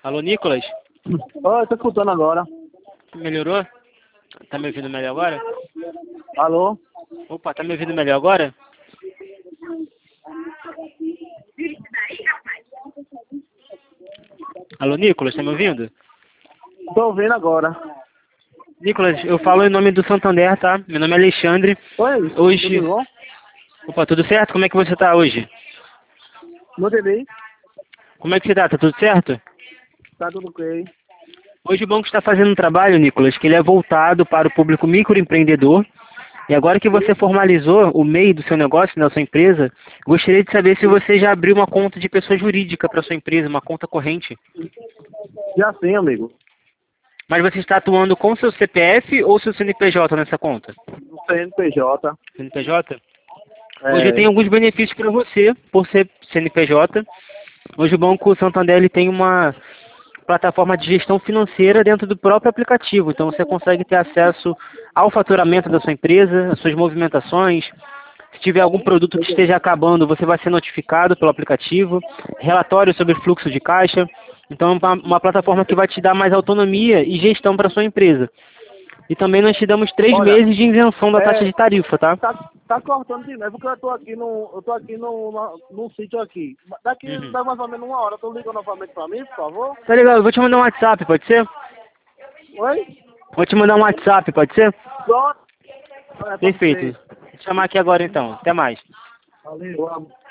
Alô, Nicolas? Oi, tô escutando agora. Melhorou? Tá me ouvindo melhor agora? Alô? Opa, tá me ouvindo melhor agora? Alô, Nicolas, tá me ouvindo? Tô ouvindo agora. Nicolas, eu falo em nome do Santander, tá? Meu nome é Alexandre. Oi, Hoje... tudo bom? Opa, tudo certo? Como é que você tá hoje? Não entendi. Como é que você tá? Tá tudo certo? Tá tudo ok. Hoje o banco está fazendo um trabalho, Nicolas, que ele é voltado para o público microempreendedor. E agora que você formalizou o MEI do seu negócio, da sua empresa, gostaria de saber se você já abriu uma conta de pessoa jurídica para sua empresa, uma conta corrente. Já sim, amigo. Mas você está atuando com seu CPF ou seu CNPJ nessa conta? No CNPJ. CNPJ? Hoje eu É. tenho alguns benefícios para você, por ser CNPJ. Hoje o Banco Santander ele tem uma plataforma de gestão financeira dentro do próprio aplicativo. Então você consegue ter acesso ao faturamento da sua empresa, às suas movimentações. Se tiver algum produto que esteja acabando, você vai ser notificado pelo aplicativo. Relatório sobre fluxo de caixa. Então é uma plataforma que vai te dar mais autonomia e gestão para sua empresa. E também nós te damos 3 Olha, meses de isenção da taxa de tarifa, tá? tá cortando de novo, porque eu tô aqui num sítio aqui. Uhum. Dá mais ou menos uma hora. Tu liga novamente pra mim, por favor? Tá legal, eu vou te mandar um WhatsApp, pode ser? Oi? Vou te mandar um WhatsApp, pode ser? Pronto. É, pode Perfeito. ser. Vou te chamar aqui agora então. Até mais. Valeu, amo.